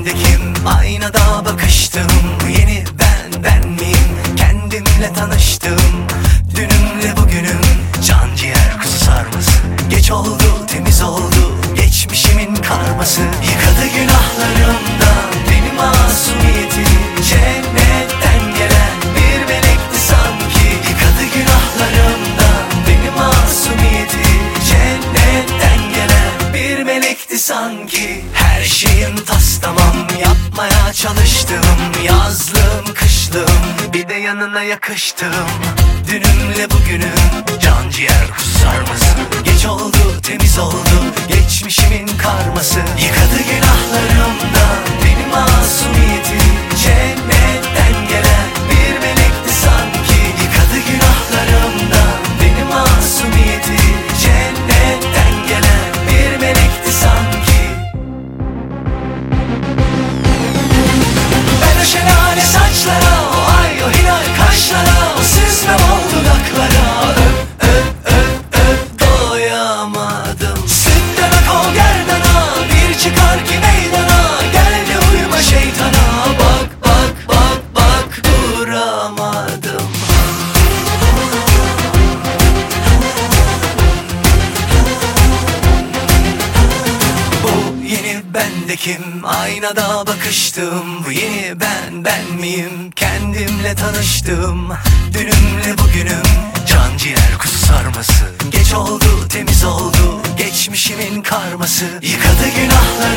bendekim, aynada bakıştım. Bu yeni ben miyim? Kendimle tanıştım. Dünümle bugünüm, can ciğer kuzu sarması. Geç oldu, temiz oldu, geçmişimin karması. Yıkadı günahlarımdan beni masumiyetim. Cennetten gelen bir melekti sanki. Yıkadı günahlarımdan beni masumiyetim. Cennetten gelen bir melekti sanki. Her şeyim tas tamam, yapmaya çalıştım. Yazlım kışlım, bir de yanına yakıştım. Dünümle bugünüm, can ciğer kuzu sarması. Geç oldu, temiz oldu, geçmişimin karması. Yıkadı günahlarımdan beni masumiyetim. Cennetten gelen bir melekti sanki. Yıkadı günahlarımdan beni masumiyetim. Cennetten gelen bir melekti sanki. Ben o şelale saçlara, o ay o hilal kaşlara, o süzme bol dudaklara öp öp öp öp doyamadım. Sütten ak o gerdana, bir çıkar ki meydana. Gel de uyuma şeytana, bak bak bak bak duramadım. Bu yeni bendekim, aynada bakıştım. Bu yeni ben miyim? Kendimle tanıştım. Dünümle bugünüm, can ciğer kuzu sarması. Geç oldu, temiz oldu, geçmişimin karması. Yıkadı günahları